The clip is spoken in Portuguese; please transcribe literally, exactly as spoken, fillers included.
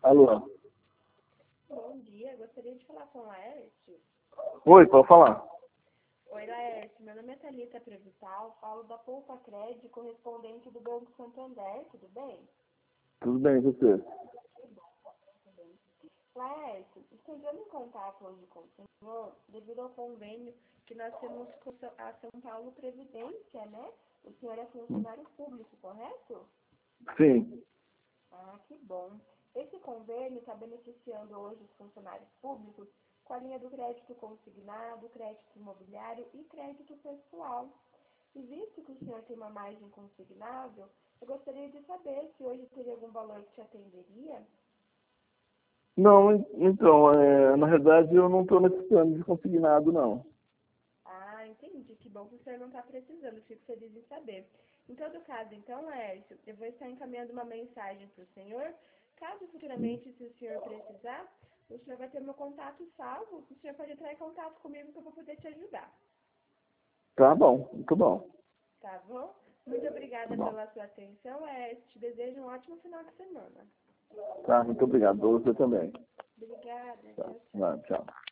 Alô? Bom dia, gostaria de falar com o Laércio. Oi, pode falar. Oi, Laércio, meu nome é Thalita Prevital, falo da Poupa Crédito, correspondente do Banco Santander, tudo bem? Tudo bem, e você? Laércio, estou entrando em contato hoje com o senhor devido ao convênio que nós temos com a São Paulo Previdência, né? O senhor é funcionário público, correto? Sim. Ah, que bom. Esse convênio está beneficiando hoje os funcionários públicos com a linha do crédito consignado, crédito imobiliário e crédito pessoal. E visto que o senhor tem uma margem consignável, eu gostaria de saber se hoje teria algum valor que te atenderia. Não, en- então, é, na verdade eu não estou necessitando de consignado, não. Ah, entendi. Que bom que o senhor não está precisando. Fico feliz em saber. Em todo caso, então, Laércio, eu vou estar encaminhando uma mensagem para o senhor. Caso futuramente, se o senhor precisar, o senhor vai ter meu contato salvo. O senhor pode entrar em contato comigo que eu vou poder te ajudar. Tá bom, muito bom. Tá bom? Muito Tá obrigada bom. pela sua atenção, Laércio. Te desejo um ótimo final de semana. Tá, muito obrigado. Você também. Obrigada. Tá, Tchau, tchau. vai, tchau.